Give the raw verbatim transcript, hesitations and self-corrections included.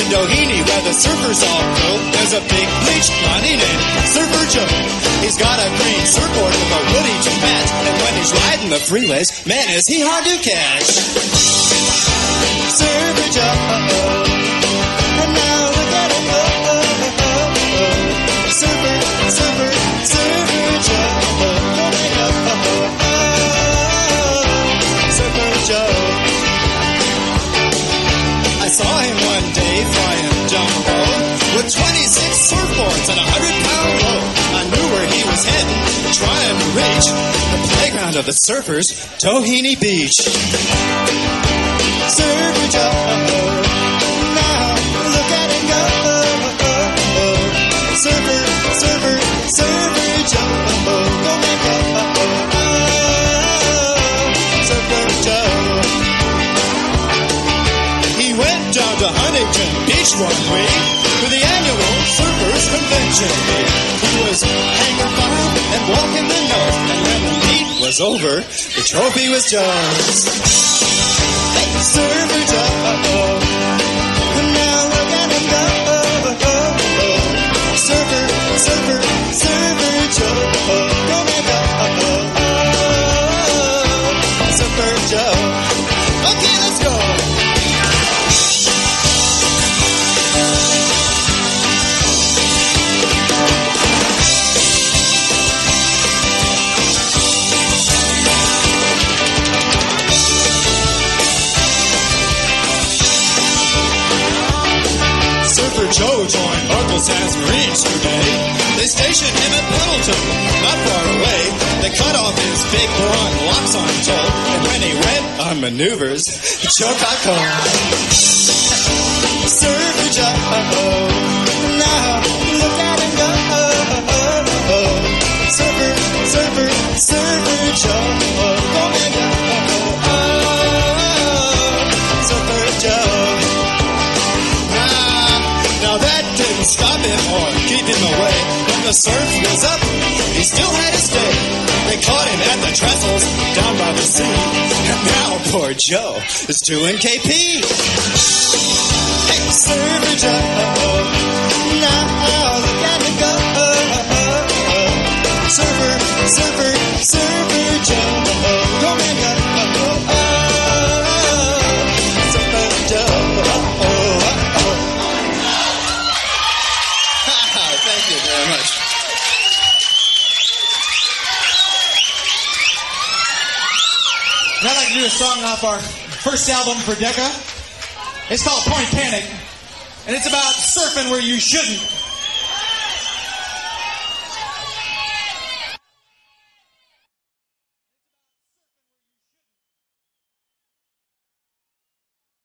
Doheny, where the surfers all go, there's a big bleach blondie named Surfer Joe. He's got a green surfboard with a woody to match, and when he's riding the freeways, man, is he hard to catch. Surfer Joe, and now look at him, oh, oh, oh, oh, oh. Surfer, surfer, surfer Joe, oh, oh, oh, oh, oh, Surfer Joe. I saw him one day flying down the road with twenty-six surfboards and a hundred pound load. I knew where he was heading, trying to reach the playground of the surfers, Doheny Beach. Surfer Joe, now look at him go. Surfer, surfer, surfer Joe, go make up. Surfer Joe. He went down to Huntington Beach one week for the annual Surfers Convention. He was hanging fine and walking the nose, and when the meet was over, the trophy was Joe's. Hey, Surfer Joe, now look at him go. Surfer, surfer, surfer Joe, go make up. Surfer Joe. Okay, let's go. Surfer Joe joined Uncle Sam's Marines today. They stationed him at Pendleton, not far away. They cut off his big blonde locks on tow, and when he went on maneuvers, Joe got cold. Surfer Joe, now look at him go. Surfer, surfer, surfer Joe, go and go. Surfer Joe. Now that didn't stop him or keep him away. When the surf was up, he still had to stay. They caught him at the trestles down by the sea. And now poor Joe is doing K P. Hey, Surfer Joe, now look at him go. Surfer, surfer, surfer Joe, go man go. Surfer Joe, oh, oh, oh. Thank you very much. I'd like to do a song off our first album for Decca. It's called Point Panic, and it's about surfing where you shouldn't.